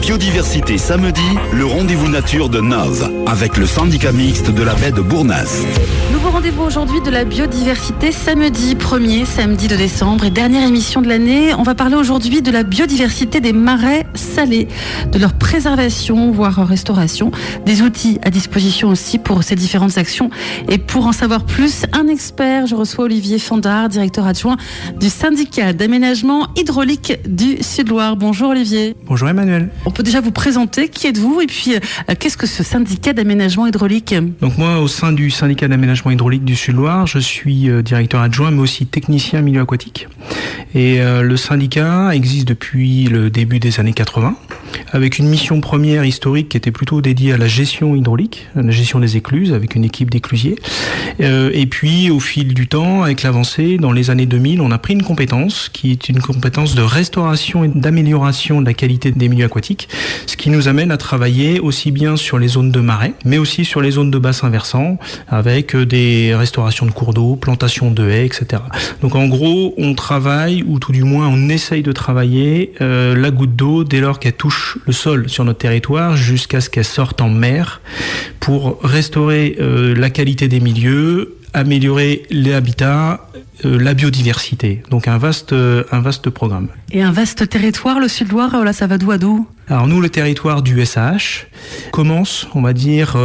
Biodiversité samedi, le rendez-vous nature de Nove, avec le syndicat mixte de la baie de Bournas. Nouveau rendez-vous aujourd'hui de la biodiversité samedi 1er, samedi de décembre et dernière émission de l'année. On va parler aujourd'hui de la biodiversité des marais salés, de leur préservation, voire restauration, des outils à disposition aussi pour ces différentes actions. Et pour en savoir plus, un expert, je reçois Olivier Fandard, directeur adjoint du syndicat d'aménagement hydraulique du Sud-Loire. Bonjour Olivier. Bonjour Emmanuel. On peut déjà vous présenter, qui êtes-vous et puis qu'est-ce que ce syndicat d'aménagement hydraulique ? Donc moi, au sein du syndicat d'aménagement hydraulique du Sud-Loire, je suis directeur adjoint mais aussi technicien milieu aquatique. Et le syndicat existe depuis le début des années 80 avec une mission première historique qui était plutôt dédiée à la gestion hydraulique, à la gestion des écluses avec une équipe d'éclusiers. Et puis au fil du temps, avec l'avancée, dans les années 2000, on a pris une compétence qui est une compétence de restauration et d'amélioration de la qualité des milieux aquatiques, ce qui nous amène à travailler aussi bien sur les zones de marais, mais aussi sur les zones de bassins versants, avec des restaurations de cours d'eau, plantation de haies, etc. Donc en gros, on travaille, ou tout du moins on essaye de travailler la goutte d'eau dès lors qu'elle touche le sol sur notre territoire jusqu'à ce qu'elle sorte en mer pour restaurer la qualité des milieux, améliorer les habitats, la biodiversité. Donc un vaste programme. Et un vaste territoire, le Sud-Loire, là ça va d'où à d'où ? Alors nous, le territoire du SAH commence, on va dire,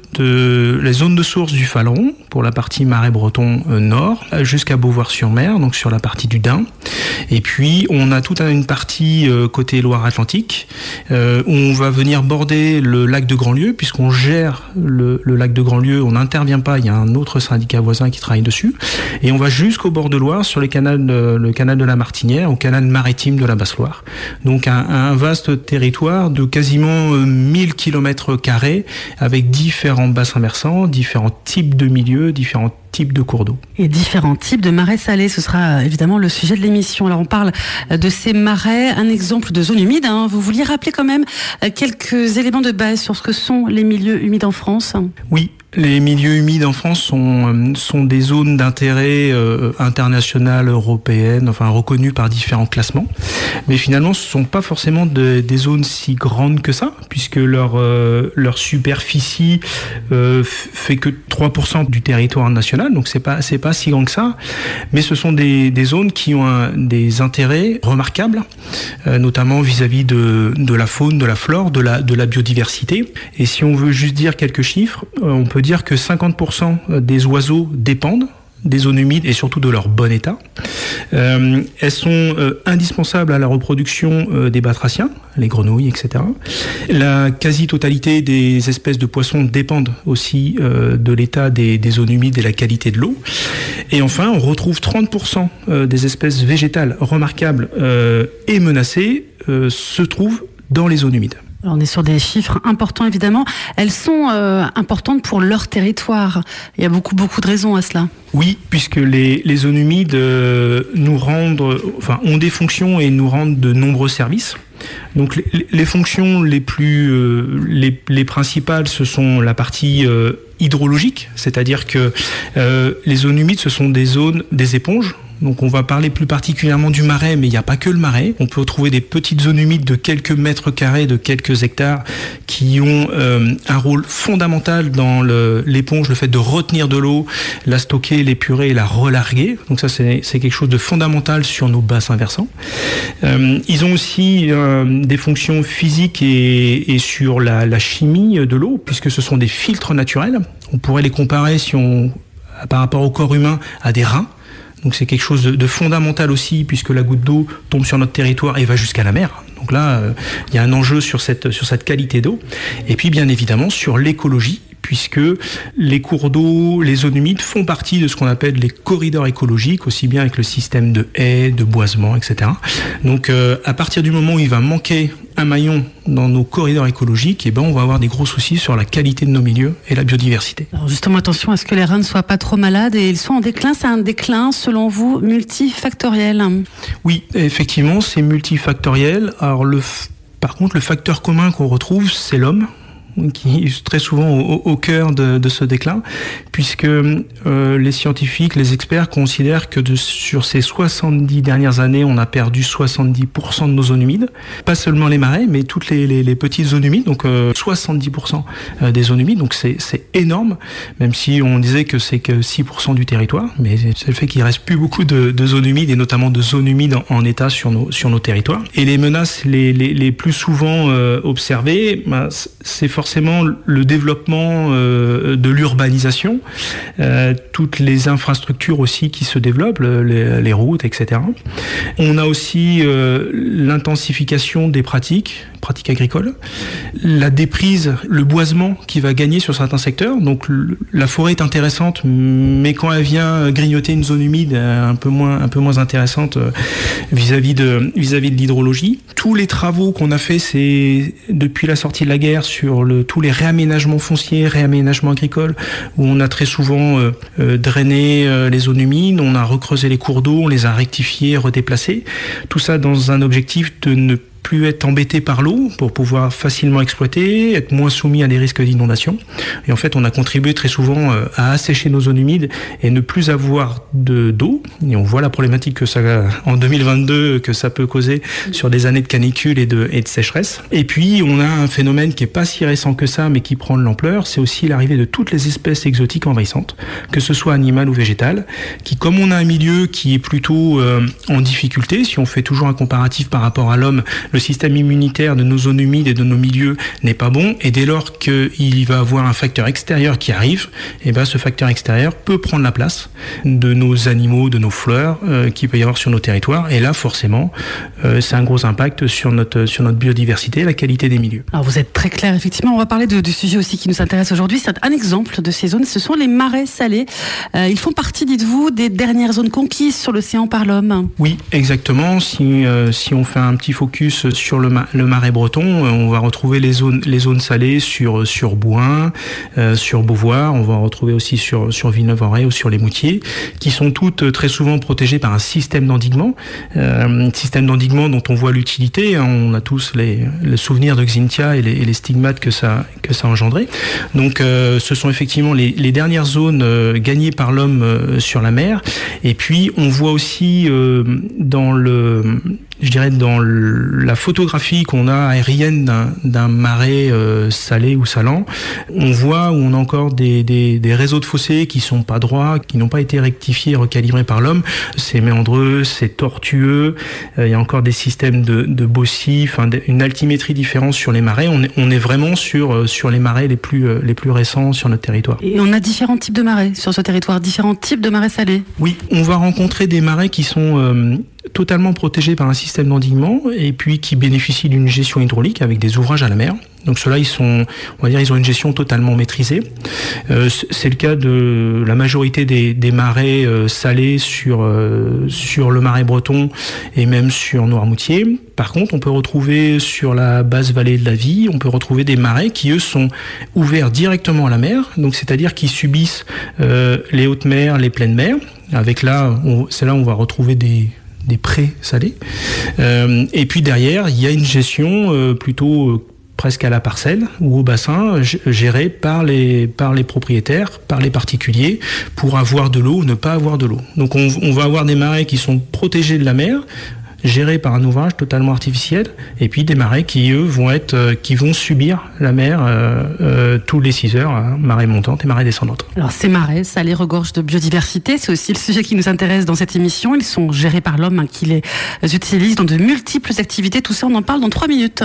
de la zone de source du Faleron, pour la partie marais breton nord, jusqu'à Beauvoir-sur-Mer, donc sur la partie du Dain. Et puis on a toute une partie côté Loire-Atlantique, où on va venir border le lac de Grandlieu, puisqu'on gère le lac de Grandlieu, on n'intervient pas, il y a un autre syndicat voisin qui travaille dessus. Et on va jusqu'au bord de Loire, sur le canal de la Martinière, au canal maritime de la Basse-Loire. Donc un vaste territoire de quasiment 1000 km² avec différents bassins versants, différents types de milieux, différents types de cours d'eau. Et différents types de marais salés, ce sera évidemment le sujet de l'émission. Alors on parle de ces marais, un exemple de zone humide. Vous vouliez rappeler quand même quelques éléments de base sur ce que sont les milieux humides en France ? Oui. Les milieux humides en France sont des zones d'intérêt international, européenne, enfin reconnues par différents classements. Mais finalement, ce ne sont pas forcément des zones si grandes que ça, puisque leur superficie fait que 3% du territoire national, donc c'est pas si grand que ça. Mais ce sont des zones qui ont des intérêts remarquables, notamment vis-à-vis de la faune, de la flore, de la biodiversité. Et si on veut juste dire quelques chiffres, on peut dire que 50% des oiseaux dépendent des zones humides et surtout de leur bon état. Elles sont indispensables à la reproduction des batraciens, les grenouilles, etc. La quasi-totalité des espèces de poissons dépendent aussi de l'état des zones humides et la qualité de l'eau. Et enfin, on retrouve 30% des espèces végétales remarquables et menacées se trouvent dans les zones humides. Alors on est sur des chiffres importants évidemment. Elles sont importantes pour leur territoire. Il y a beaucoup de raisons à cela. Oui, puisque les zones humides ont des fonctions et nous rendent de nombreux services. Donc les fonctions les principales, ce sont la partie hydrologique, c'est-à-dire que les zones humides, ce sont des éponges. Donc on va parler plus particulièrement du marais, mais il n'y a pas que le marais. On peut trouver des petites zones humides de quelques mètres carrés, de quelques hectares, qui ont un rôle fondamental dans l'éponge, le fait de retenir de l'eau, la stocker, l'épurer et la relarguer. Donc ça, c'est quelque chose de fondamental sur nos bassins versants. Ils ont aussi des fonctions physiques et sur la chimie de l'eau, puisque ce sont des filtres naturels. On pourrait les comparer, par rapport au corps humain, à des reins. Donc c'est quelque chose de fondamental aussi, puisque la goutte d'eau tombe sur notre territoire et va jusqu'à la mer. Donc là, il y a un enjeu sur cette qualité d'eau. Et puis bien évidemment sur l'écologie, puisque les cours d'eau, les zones humides font partie de ce qu'on appelle les corridors écologiques, aussi bien avec le système de haies, de boisement, etc. Donc à partir du moment où il va manquer un maillon dans nos corridors écologiques, on va avoir des gros soucis sur la qualité de nos milieux et la biodiversité. Alors justement, attention à ce que les reins ne soient pas trop malades et ils sont en déclin. C'est un déclin, selon vous, multifactoriel ? Oui, effectivement, c'est multifactoriel. Alors par contre, le facteur commun qu'on retrouve, c'est l'homme. qui est très souvent au cœur de ce déclin, puisque les scientifiques, les experts considèrent que sur ces 70 dernières années, on a perdu 70% de nos zones humides. Pas seulement les marais, mais toutes les petites zones humides, donc 70% des zones humides, donc c'est énorme, même si on disait que c'est que 6% du territoire, mais c'est le fait qu'il reste plus beaucoup de zones humides, et notamment de zones humides en état sur nos territoires. Et les menaces les plus souvent observées, c'est forcément le développement de l'urbanisation, toutes les infrastructures aussi qui se développent, les routes, etc. On a aussi l'intensification des pratiques agricoles, la déprise, le boisement qui va gagner sur certains secteurs. Donc la forêt est intéressante, mais quand elle vient grignoter une zone humide un peu moins intéressante vis-à-vis de l'hydrologie. Tous les travaux qu'on a fait, c'est depuis la sortie de la guerre sur tous les réaménagements fonciers, réaménagements agricoles, où on a très souvent drainé les zones humides, on a recreusé les cours d'eau, on les a rectifiés, redéplacés. Tout ça dans un objectif de ne plus être embêté par l'eau pour pouvoir facilement exploiter, être moins soumis à des risques d'inondation. Et en fait, on a contribué très souvent à assécher nos zones humides et ne plus avoir d'eau. Et on voit la problématique que ça, en 2022, que ça peut causer sur des années de canicule et de sécheresse. Et puis, on a un phénomène qui est pas si récent que ça, mais qui prend de l'ampleur. C'est aussi l'arrivée de toutes les espèces exotiques envahissantes, que ce soit animales ou végétales, qui, comme on a un milieu qui est plutôt en difficulté, si on fait toujours un comparatif par rapport à l'homme, le système immunitaire de nos zones humides et de nos milieux n'est pas bon, et dès lors qu'il va avoir un facteur extérieur qui arrive, et ben ce facteur extérieur peut prendre la place de nos animaux, de nos fleurs qu'il peut y avoir sur nos territoires, et là forcément c'est un gros impact sur notre biodiversité et la qualité des milieux. Alors vous êtes très clair, effectivement. On va parler du sujet aussi qui nous intéresse aujourd'hui. C'est un exemple de ces zones, ce sont les marais salés. Ils font partie, dites-vous, des dernières zones conquises sur l'océan par l'homme. Oui, exactement. Si on fait un petit focus sur le marais breton, on va retrouver les zones salées sur Bouin, sur Beauvoir, on va retrouver aussi sur Villeneuve-en-Ré ou sur les Moutiers, qui sont toutes très souvent protégées par un système d'endiguement, dont on voit l'utilité. On a tous le souvenir de Xynthia et les stigmates que ça a engendré. Donc ce sont effectivement les dernières zones gagnées par l'homme sur la mer. Et puis on voit aussi dans la photographie qu'on a aérienne d'un marais salé ou salant, on voit où on a encore des réseaux de fossés qui sont pas droits, qui n'ont pas été rectifiés, recalibrés par l'homme. C'est méandreux, c'est tortueux, il y a encore des systèmes de bossis, une altimétrie différente sur les marais. On est vraiment sur les marais les plus récents sur notre territoire. Et on a différents types de marais sur ce territoire, différents types de marais salés. Oui, on va rencontrer des marais qui sont totalement protégés par un système d'endiguement et puis qui bénéficient d'une gestion hydraulique avec des ouvrages à la mer. Donc ceux-là, ils ont une gestion totalement maîtrisée. C'est le cas de la majorité des marais salés sur le marais breton et même sur Noirmoutier. Par contre, on peut retrouver sur la basse vallée de la Vie, on peut retrouver des marais qui, eux, sont ouverts directement à la mer. Donc c'est-à-dire qu'ils subissent les hautes mers, les pleines mers. C'est là où on va retrouver des prés salés. Et puis derrière, il y a une gestion plutôt presque à la parcelle ou au bassin, gérée par les propriétaires, par les particuliers, pour avoir de l'eau ou ne pas avoir de l'eau. Donc on va avoir des marais qui sont protégés de la mer, gérés par un ouvrage totalement artificiel, et puis des marais qui, eux, vont subir la mer tous les 6 heures, marée montante et marée descendante. Alors ces marais salés regorgent de biodiversité, c'est aussi le sujet qui nous intéresse dans cette émission. Ils sont gérés par l'homme qui les utilise dans de multiples activités. Tout ça, on en parle dans 3 minutes.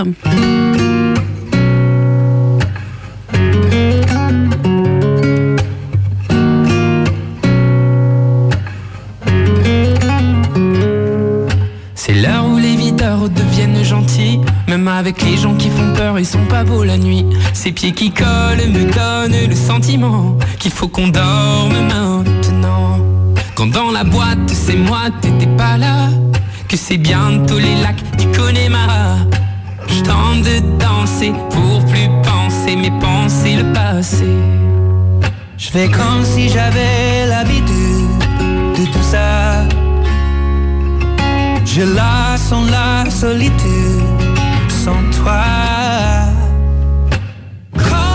C'est l'heure où les videurs deviennent gentils. Même avec les gens qui font peur, ils sont pas beaux la nuit. Ces pieds qui collent me donnent le sentiment qu'il faut qu'on dorme maintenant. Quand dans la boîte, c'est moi, t'étais pas là. Que c'est bientôt les lacs du Connemara. Je tente de danser pour plus penser, mais penser le passé. Je fais comme si j'avais l'habitude de tout ça. Je la sens la solitude sans toi.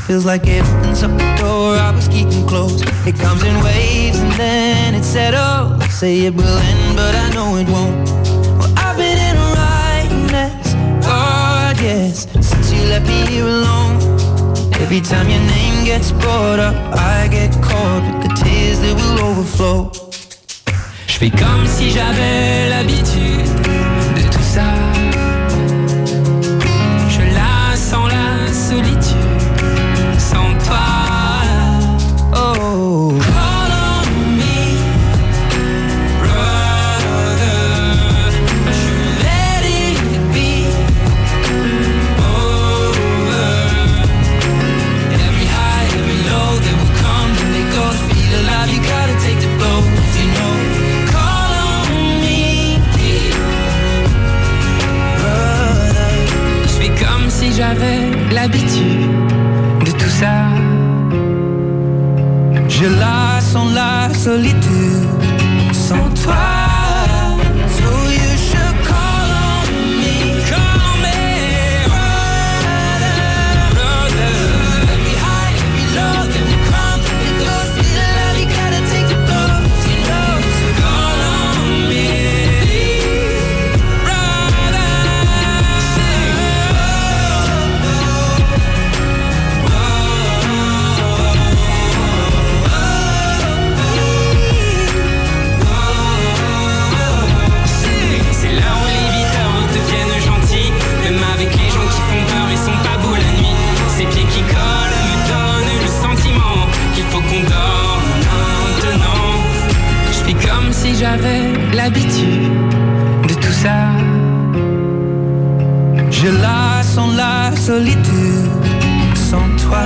Feels like it opens up the door I was keeping closed. It comes in waves and then it settles. Say it will end, but I know it won't. Well, I've been in a right mess, oh yes, since you left me here alone. Every time your name gets brought up, I get caught with the tears that will overflow. Je fais comme si j'avais l'habitude de tout ça. Je la sens la solitude sans toi. Oh, Call on me, brother. Should let it be over. Every high, every low, they will come and they go. To feel alive, you gotta take the blows, you know. Call on me, brother. Je fais comme si j'avais l'habitude de tout ça. je la sens la solitude sans toi. So you should call on me, brother. Every high, every low, then we come, it goes. Feel alive, you gotta take the blows, you know. So call on me, brother. C'est là où les viteurs deviennent gentils, même avec les gens qui font peur, ils sont pas beaux la nuit. Ces pieds qui collent me donnent le sentiment qu'il faut qu'on dorme maintenant. Je fais comme si j'avais l'habitude de tout ça. je la sens la solitude sans toi.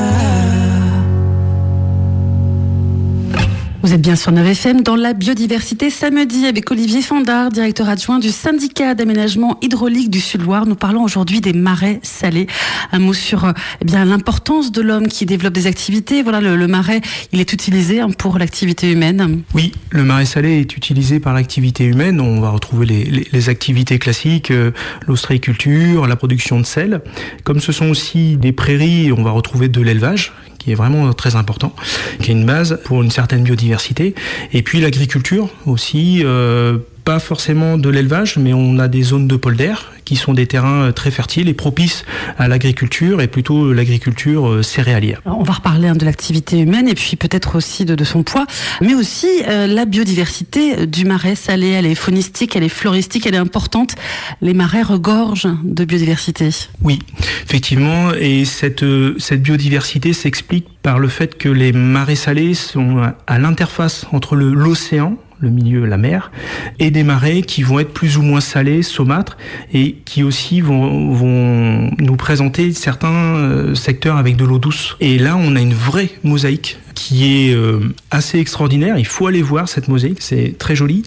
Vous êtes bien sur 9FM dans la biodiversité samedi avec Olivier Fandard, directeur adjoint du syndicat d'aménagement hydraulique du Sud-Loire. Nous parlons aujourd'hui des marais salés. Un mot sur l'importance de l'homme qui développe des activités. Voilà, le marais, il est utilisé pour l'activité humaine. Oui, le marais salé est utilisé par l'activité humaine. On va retrouver les activités classiques, l'ostréiculture, la production de sel. Comme ce sont aussi des prairies, on va retrouver de l'élevage, qui est vraiment très important, qui est une base pour une certaine biodiversité. Et puis l'agriculture aussi, pas forcément de l'élevage, mais on a des zones de polder qui sont des terrains très fertiles et propices à l'agriculture, et plutôt l'agriculture céréalière. Alors, on va reparler de l'activité humaine et puis peut-être aussi de son poids, mais aussi la biodiversité du marais salé. Elle est faunistique, elle est floristique, elle est importante. Les marais regorgent de biodiversité. Oui, effectivement, et cette biodiversité s'explique par le fait que les marais salés sont à l'interface entre l'océan, le milieu, la mer, et des marais qui vont être plus ou moins salés, saumâtres, et qui aussi vont nous présenter certains secteurs avec de l'eau douce. Et là, on a une vraie mosaïque qui est assez extraordinaire. Il faut aller voir cette mosaïque, c'est très joli.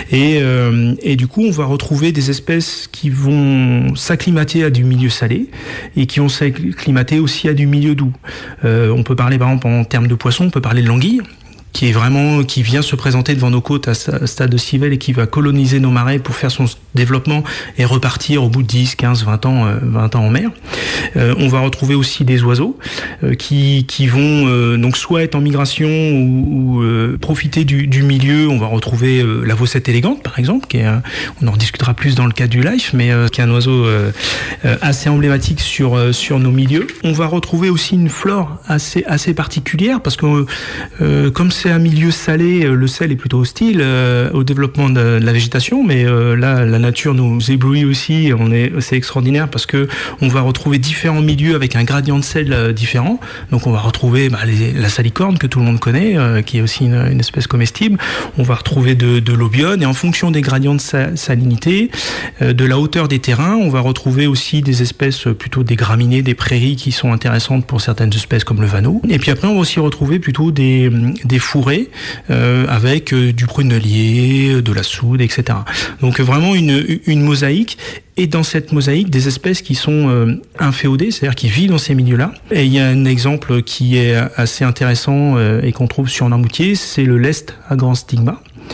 Et du coup, on va retrouver des espèces qui vont s'acclimater à du milieu salé et qui vont s'acclimater aussi à du milieu doux. On peut parler par exemple en termes de poissons, on peut parler de l'anguille, qui vient se présenter devant nos côtes à stade de Civelle et qui va coloniser nos marais pour faire son développement et repartir au bout de 10, 15, 20 ans en mer. On va retrouver aussi des oiseaux qui vont donc soit être en migration ou profiter du milieu. On va retrouver la vaucette élégante par exemple, on en discutera plus dans le cadre du live, mais qui est un oiseau assez emblématique sur nos milieux. On va retrouver aussi une flore assez particulière parce que comme c'est un milieu salé, le sel est plutôt hostile au développement de la végétation, mais là la nature nous éblouit aussi. C'est extraordinaire parce que on va retrouver différents milieux avec un gradient de sel différent. Donc on va retrouver la salicorne que tout le monde connaît, qui est aussi une espèce comestible. On va retrouver de l'obione, et en fonction des gradients de salinité, de la hauteur des terrains, on va retrouver aussi des espèces plutôt des graminées, des prairies qui sont intéressantes pour certaines espèces comme le vanneau. Et puis après on va aussi retrouver plutôt des fourrés avec du prunellier, de la soude, etc. Donc vraiment une mosaïque. Et dans cette mosaïque, des espèces qui sont inféodées, c'est-à-dire qui vivent dans ces milieux-là. Et il y a un exemple qui est assez intéressant et qu'on trouve sur Noirmoutier, c'est le lest à grand stigma,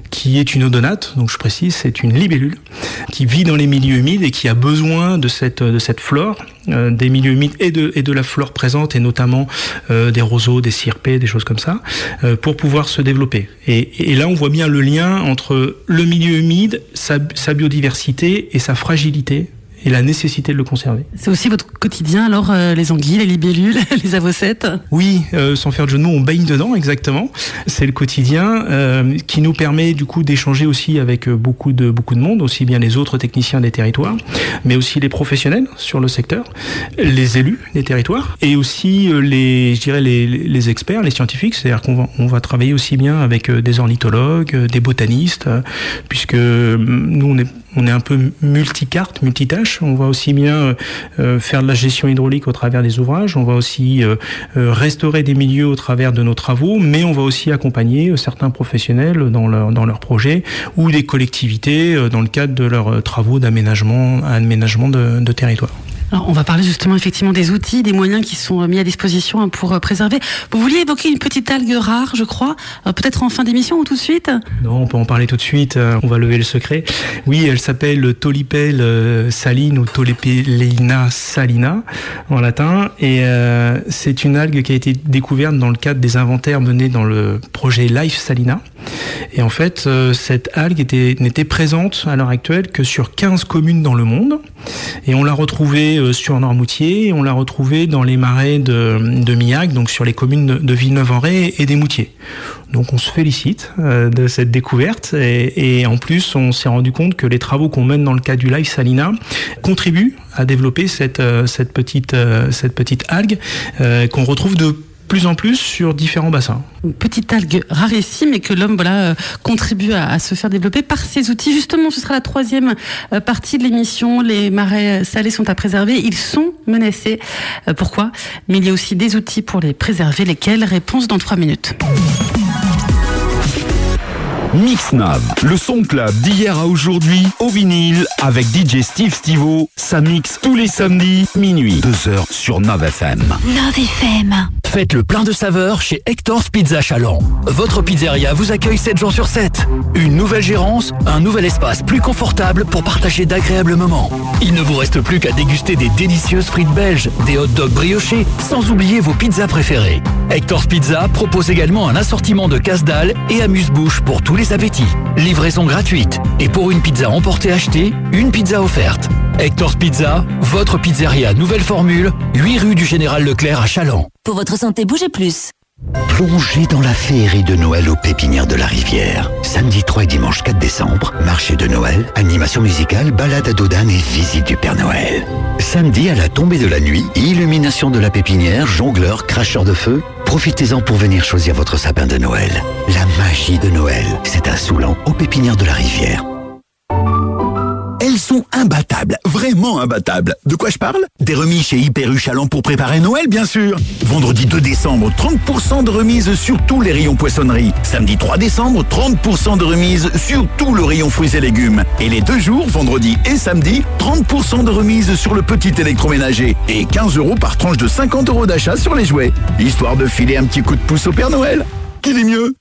qui est une odonate, donc je précise, c'est une libellule qui vit dans les milieux humides et qui a besoin de cette flore, des milieux humides et de la flore présente, et notamment des roseaux, des cirpés, des choses comme ça, pour pouvoir se développer. Et là, on voit bien le lien entre le milieu humide, sa biodiversité et sa fragilité, et la nécessité de le conserver. C'est aussi votre quotidien, alors, les anguilles, les libellules, les avocettes? Oui, sans faire de jeu de mots, on baigne dedans, exactement. C'est le quotidien qui nous permet du coup d'échanger aussi avec beaucoup de monde, aussi bien les autres techniciens des territoires, mais aussi les professionnels sur le secteur, les élus des territoires, et aussi les experts, les scientifiques. C'est-à-dire qu'on va travailler aussi bien avec des ornithologues, des botanistes, puisque nous on est un peu multicarte, multitâche. On va aussi bien faire de la gestion hydraulique au travers des ouvrages, on va aussi restaurer des milieux au travers de nos travaux, mais on va aussi accompagner certains professionnels dans leurs projets, ou des collectivités dans le cadre de leurs travaux d'aménagement de territoire. Alors, on va parler justement effectivement des outils, des moyens qui sont mis à disposition pour préserver. Vous vouliez évoquer une petite algue rare, je crois, peut-être en fin d'émission ou tout de suite? Non, on peut en parler tout de suite, on va lever le secret. Oui, elle s'appelle Tolipel saline ou Tolepelina salina en latin, et c'est une algue qui a été découverte dans le cadre des inventaires menés dans le projet Life Salina. Et en fait, cette algue n'était présente à l'heure actuelle que sur 15 communes dans le monde, et on l'a retrouvée sur Noirmoutier, on l'a retrouvée dans les marais de Millac, donc sur les communes de Villeneuve-en-Ré et des Moutiers. Donc on se félicite de cette découverte, et en plus on s'est rendu compte que les travaux qu'on mène dans le cadre du Life Salina contribuent à développer cette petite algue qu'on retrouve de plus en plus sur différents bassins. Une petite algue rarissime, et que l'homme contribue à se faire développer par ses outils. Justement, ce sera la troisième partie de l'émission. Les marais salés sont à préserver. Ils sont menacés. Pourquoi? Mais il y a aussi des outils pour les préserver. Lesquels? Réponse dans 3 minutes. Mixnav, le son club d'hier à aujourd'hui au vinyle avec DJ Steve Stivo. Ça mixe tous les samedis, minuit, 2h sur Nov FM. Nov FM. Faites le plein de saveurs chez Hector's Pizza Chaland. Votre pizzeria vous accueille 7 jours sur 7. Une nouvelle gérance, un nouvel espace plus confortable pour partager d'agréables moments. Il ne vous reste plus qu'à déguster des délicieuses frites belges, des hot dogs briochés, sans oublier vos pizzas préférées. Hector's Pizza propose également un assortiment de casse-dalles et amuse-bouche pour tous les appétits. Livraison gratuite. Et pour une pizza emportée achetée, une pizza offerte. Hector's Pizza, votre pizzeria nouvelle formule, 8 rue du Général Leclerc à Chaland. Pour votre santé, bougez plus. Plongez dans la féerie de Noël aux Pépinières de la Rivière. Samedi 3 et dimanche 4 décembre, marché de Noël, animation musicale, balade à dos d'âne et visite du Père Noël. Samedi, à la tombée de la nuit, illumination de la pépinière, jongleurs, cracheurs de feu. Profitez-en pour venir choisir votre sapin de Noël. La magie de Noël, c'est à Soulan, aux Pépinières de la Rivière. Elles sont imbattables, vraiment imbattables. De quoi je parle? Des remises chez Hyper U Chaland pour préparer Noël, bien sûr. Vendredi 2 décembre, 30% de remise sur tous les rayons poissonnerie. Samedi 3 décembre, 30% de remise sur tout le rayon fruits et légumes. Et les 2 jours, vendredi et samedi, 30% de remise sur le petit électroménager. Et 15 € par tranche de 50 € d'achat sur les jouets. Histoire de filer un petit coup de pouce au Père Noël. Qui dit mieux?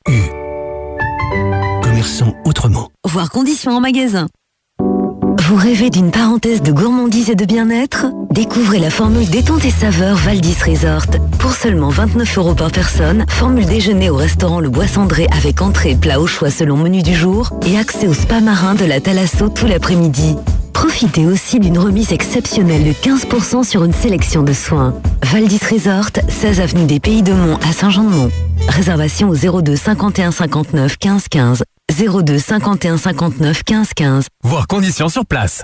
Commerçant autrement. Voir conditions en magasin. Vous rêvez d'une parenthèse de gourmandise et de bien-être? Découvrez la formule détente et saveur Valdis Resort. Pour seulement 29 € par personne, formule déjeuner au restaurant Le Bois Cendré avec entrée et plat au choix selon menu du jour, et accès au spa marin de la Thalasso tout l'après-midi. Profitez aussi d'une remise exceptionnelle de 15% sur une sélection de soins. Valdis Resort, 16 avenue des Pays de Mont à Saint-Jean-de-Mont. Réservation au 02 51 59 15 15. 02 51 59 15 15. Voir conditions sur place.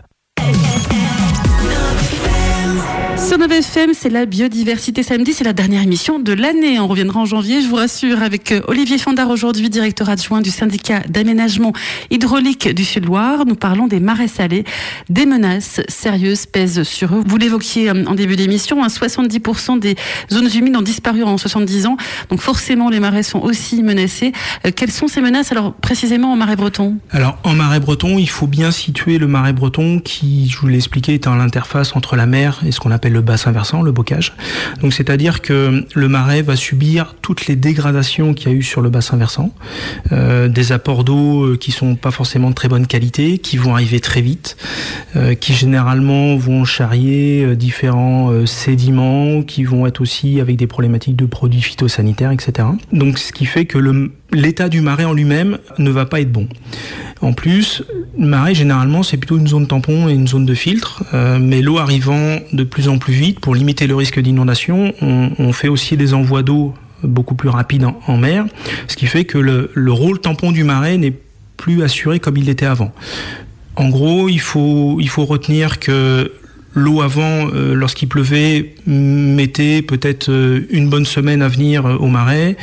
Sur Nov FM, c'est la biodiversité samedi, c'est la dernière émission de l'année. On reviendra en janvier, je vous rassure, avec Olivier Fandard aujourd'hui, directeur adjoint du syndicat d'aménagement hydraulique du Sud-Loire. Nous parlons des marais salés. Des menaces sérieuses pèsent sur eux. Vous l'évoquiez en début d'émission, 70% des zones humides ont disparu en 70 ans. Donc forcément, les marais sont aussi menacés. Quelles sont ces menaces, alors précisément en marais breton? Alors en marais breton, il faut bien situer le marais breton qui, je vous l'ai expliqué, est à l'interface entre la mer et ce qu'on appelle le bassin versant, le bocage. Donc c'est-à-dire que le marais va subir toutes les dégradations qu'il y a eu sur le bassin versant, des apports d'eau qui sont pas forcément de très bonne qualité, qui vont arriver très vite, qui généralement vont charrier différents sédiments, qui vont être aussi avec des problématiques de produits phytosanitaires, etc. Donc ce qui fait que l'état du marais en lui-même ne va pas être bon. En plus, le marais, généralement, c'est plutôt une zone tampon et une zone de filtre, mais l'eau arrivant de plus en plus vite, pour limiter le risque d'inondation, on fait aussi des envois d'eau beaucoup plus rapides en mer, ce qui fait que le rôle tampon du marais n'est plus assuré comme il l'était avant. En gros, il faut retenir que l'eau avant, lorsqu'il pleuvait, mettait peut-être une bonne semaine à venir au marais,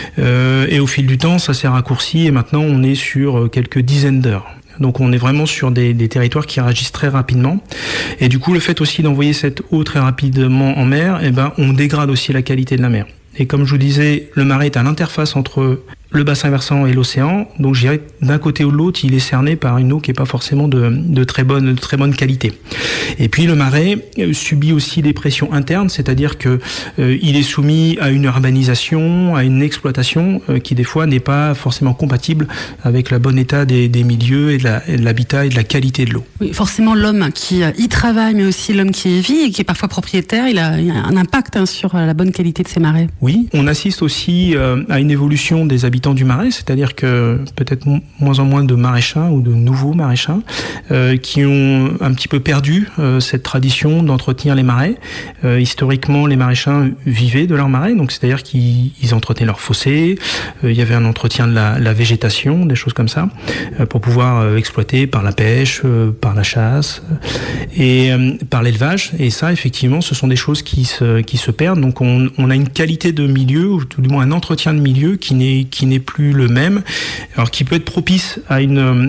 et au fil du temps, ça s'est raccourci et maintenant on est sur quelques dizaines d'heures. Donc on est vraiment sur des territoires qui réagissent très rapidement. Et du coup, le fait aussi d'envoyer cette eau très rapidement en mer, on dégrade aussi la qualité de la mer. Et comme je vous disais, le marais est à l'interface entre le bassin versant et l'océan. Donc je dirais d'un côté ou de l'autre, il est cerné par une eau qui n'est pas forcément de très bonne qualité. Et puis le marais subit aussi des pressions internes, c'est-à-dire que il est soumis à une urbanisation, à une exploitation qui des fois n'est pas forcément compatible avec le bon état des milieux et de l'habitat et de la qualité de l'eau. Oui, forcément l'homme qui y travaille, mais aussi l'homme qui y vit et qui est parfois propriétaire, il a un impact sur la bonne qualité de ces marais. Oui, on assiste aussi à une évolution des habitants du marais, c'est-à-dire que peut-être moins en moins de maraîchers ou de nouveaux maraîchers qui ont un petit peu perdu cette tradition d'entretenir les marais. Historiquement, les maraîchers vivaient de leurs marais, donc c'est-à-dire qu'ils entretenaient leurs fossés, il y avait un entretien de la végétation, des choses comme ça, pour pouvoir exploiter par la pêche, par la chasse et par l'élevage. Et ça, effectivement, ce sont des choses qui se perdent. Donc on a une qualité de milieu, ou tout du moins un entretien de milieu qui n'est plus le même, alors qui peut être propice à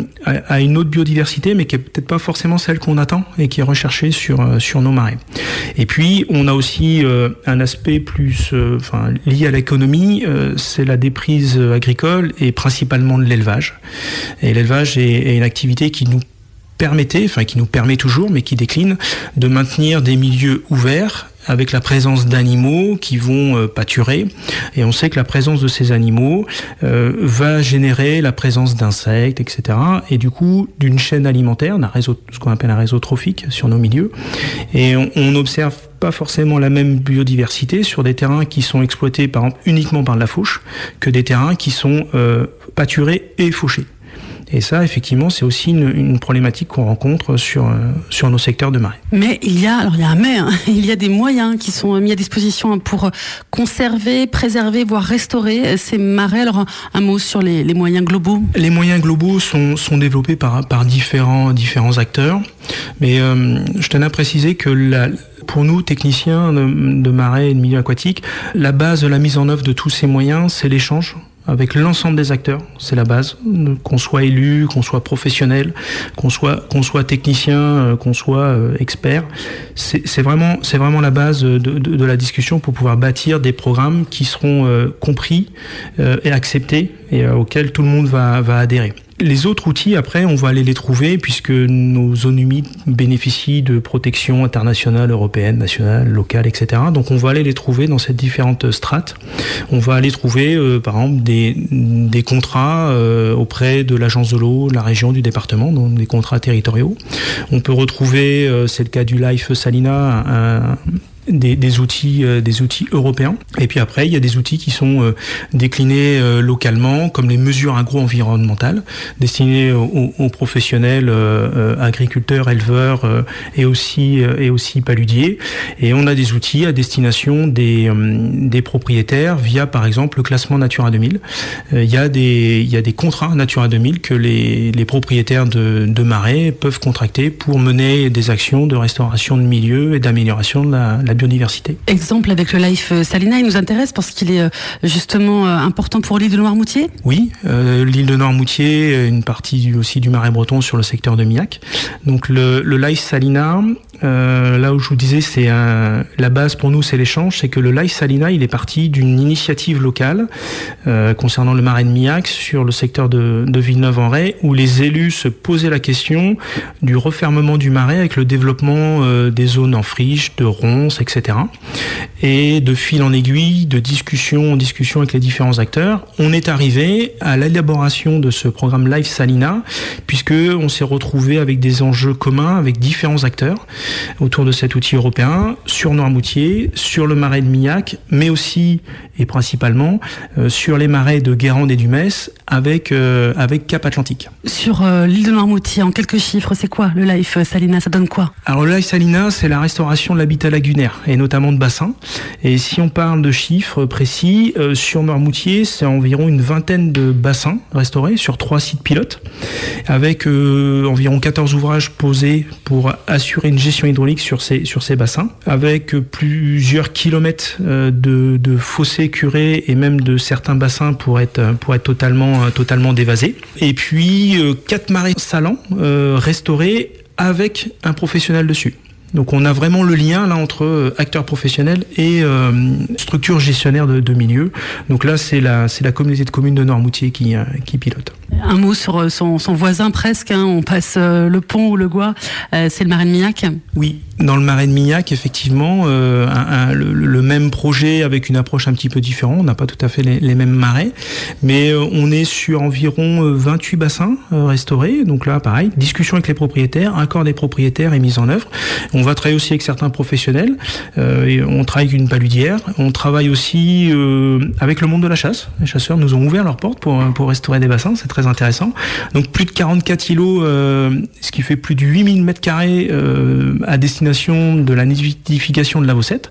une autre biodiversité, mais qui est peut-être pas forcément celle qu'on attend et qui est recherchée sur nos marais. Et puis on a aussi un aspect plus lié à l'économie, c'est la déprise agricole et principalement de l'élevage. Et l'élevage est une activité qui nous permet toujours, mais qui décline, de maintenir des milieux ouverts avec la présence d'animaux qui vont pâturer. Et on sait que la présence de ces animaux va générer la présence d'insectes, etc. Et du coup, d'une chaîne alimentaire, ce qu'on appelle un réseau trophique sur nos milieux. Et on n'observe pas forcément la même biodiversité sur des terrains qui sont exploités, par exemple, uniquement par de la fauche, que des terrains qui sont pâturés et fauchés. Et ça, effectivement, c'est aussi une problématique qu'on rencontre sur nos secteurs de marais. Mais il y a un mais, il y a des moyens qui sont mis à disposition pour conserver, préserver, voire restaurer ces marais. Alors, un mot sur les moyens globaux. Les moyens globaux sont développés par différents acteurs. Mais je tenais à préciser que pour nous, techniciens de marais et de milieux aquatiques, la base de la mise en œuvre de tous ces moyens, c'est l'échange avec l'ensemble des acteurs, c'est la base, qu'on soit élu, qu'on soit professionnel, qu'on soit technicien, qu'on soit expert, c'est vraiment la base de la discussion pour pouvoir bâtir des programmes qui seront compris et acceptés et auxquels tout le monde va adhérer. Les autres outils, après, on va aller les trouver puisque nos zones humides bénéficient de protection internationale, européenne, nationale, locale, etc. Donc on va aller les trouver dans ces différentes strates. On va aller trouver, par exemple, des contrats auprès de l'agence de l'eau, de la région, du département, donc des contrats territoriaux. On peut retrouver, c'est le cas du Life Salina, des outils européens. Et puis après, il y a des outils qui sont déclinés localement, comme les mesures agro-environnementales, destinées aux professionnels agriculteurs, éleveurs et aussi paludiers. Et on a des outils à destination des propriétaires via, par exemple, le classement Natura 2000. Il y a des contrats Natura 2000 que les propriétaires de marais peuvent contracter pour mener des actions de restauration de milieux et d'amélioration de la biodiversité. Exemple avec le Life Salina, il nous intéresse parce qu'il est justement important pour l'île de Noirmoutier. Oui, l'île de Noirmoutier, une partie aussi du marais breton sur le secteur de Miac. Donc le Life Salina, Là où je vous disais, c'est la base pour nous, c'est l'échange. C'est que le Live Salina, il est parti d'une initiative locale concernant le marais de Millac sur le secteur de Villeneuve-en-Ré, où les élus se posaient la question du refermement du marais avec le développement des zones en friche, de ronces, etc. Et de fil en aiguille, de discussion en discussion avec les différents acteurs, on est arrivé à l'élaboration de ce programme Live Salina, puisque on s'est retrouvé avec des enjeux communs avec différents acteurs autour de cet outil européen, sur Noirmoutier, sur le marais de Millac, mais aussi et principalement sur les marais de Guérande et du Metz avec Cap Atlantique. Sur l'île de Noirmoutier, en quelques chiffres, c'est quoi le Live Salina? Ça donne quoi? Alors le Live Salina, c'est la restauration de l'habitat lagunaire et notamment de bassins. Et si on parle de chiffres précis, sur Noirmoutier, c'est environ une vingtaine de bassins restaurés sur 3 sites pilotes, avec environ 14 ouvrages posés pour assurer une gestion hydraulique sur ces bassins, avec plusieurs kilomètres de fossés curés et même de certains bassins pour être totalement dévasés. Et puis 4 marais salants restaurés avec un professionnel dessus. Donc on a vraiment le lien là entre acteurs professionnels et structures gestionnaires de milieu. Donc là c'est la communauté de communes de Noirmoutier qui pilote. Un mot sur son voisin presque, hein. On passe le pont ou le Gois, c'est le marais de Millac. Oui, dans le marais de Millac, effectivement, le même projet avec une approche un petit peu différente. On n'a pas tout à fait les mêmes marais, mais on est sur environ 28 bassins restaurés. Donc là, pareil, discussion avec les propriétaires, accord des propriétaires et mise en œuvre. On va travailler aussi avec certains professionnels. Et on travaille avec une paludière. On travaille aussi avec le monde de la chasse. Les chasseurs nous ont ouvert leurs portes pour restaurer des bassins. C'est très intéressant. Donc plus de 44 îlots, ce qui fait plus de 8000 mètres carrés à destination de la nidification de la Vaucette.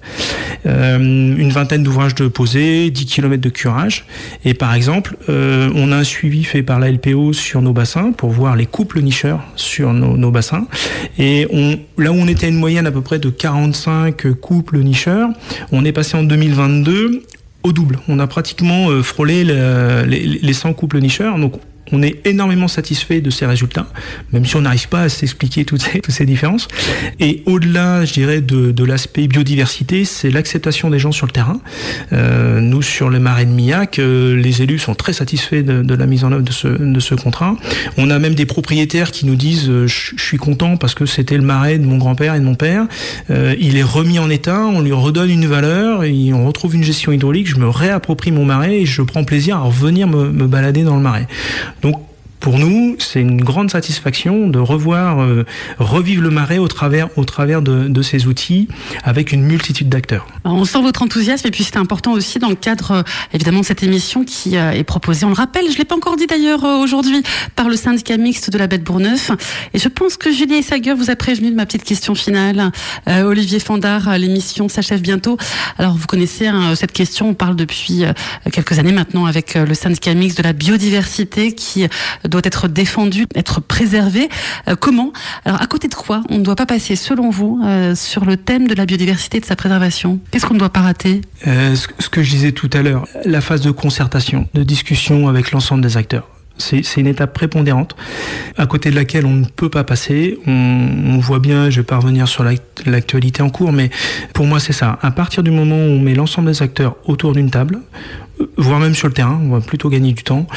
Une vingtaine d'ouvrages de posés, 10 km de curage. Et par exemple, on a un suivi fait par la LPO sur nos bassins pour voir les couples nicheurs sur nos bassins. Et là où on était à une moyenne à peu près de 45 couples nicheurs, on est passé en 2022 au double. On a pratiquement frôlé les 100 couples nicheurs. Donc on est énormément satisfait de ces résultats, même si on n'arrive pas à s'expliquer toutes ces différences. Et au-delà, je dirais, de l'aspect biodiversité, c'est l'acceptation des gens sur le terrain. Nous, sur le marais de Millac, les élus sont très satisfaits de la mise en œuvre de ce contrat. On a même des propriétaires qui nous disent je suis content parce que c'était le marais de mon grand-père et de mon père. Il est remis en état, on lui redonne une valeur, et on retrouve une gestion hydraulique, je me réapproprie mon marais et je prends plaisir à revenir me balader dans le marais. Donc, pour nous, c'est une grande satisfaction de revivre le marais au travers de ces outils avec une multitude d'acteurs. Alors, on sent votre enthousiasme et puis c'est important aussi dans le cadre évidemment de cette émission qui est proposée, on le rappelle, je ne l'ai pas encore dit d'ailleurs aujourd'hui, par le syndicat mixte de la Baie de Bourgneuf. Et je pense que Julie Sager vous a prévenu de ma petite question finale. Olivier Fandard, l'émission s'achève bientôt. Alors vous connaissez cette question, on parle depuis quelques années maintenant avec le syndicat mixte de la biodiversité qui doit être défendu, être préservé. Comment? Alors, à côté de quoi on ne doit pas passer, selon vous, sur le thème de la biodiversité et de sa préservation? Qu'est-ce qu'on ne doit pas rater? Ce que je disais tout à l'heure, la phase de concertation, de discussion avec l'ensemble des acteurs. C'est une étape prépondérante à côté de laquelle on ne peut pas passer. On voit bien, je vais pas revenir sur l'actualité en cours, mais pour moi c'est ça. À partir du moment où on met l'ensemble des acteurs autour d'une table, voire même sur le terrain, on va plutôt gagner du temps.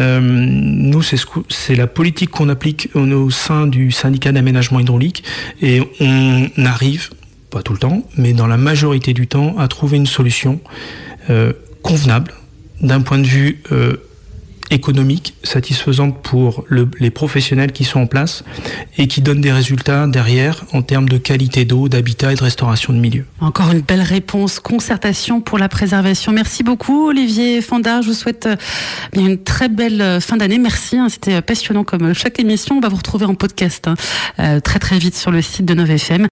Nous, c'est la politique qu'on applique au sein du syndicat d'aménagement hydraulique et on arrive, pas tout le temps, mais dans la majorité du temps, à trouver une solution convenable d'un point de vue économique, satisfaisante pour les professionnels qui sont en place et qui donnent des résultats derrière en termes de qualité d'eau, d'habitat et de restauration de milieu. Encore une belle réponse, concertation pour la préservation. Merci beaucoup Olivier Fandard, je vous souhaite une très belle fin d'année. Merci, c'était passionnant comme chaque émission. On va vous retrouver en podcast très très vite sur le site de 9FM.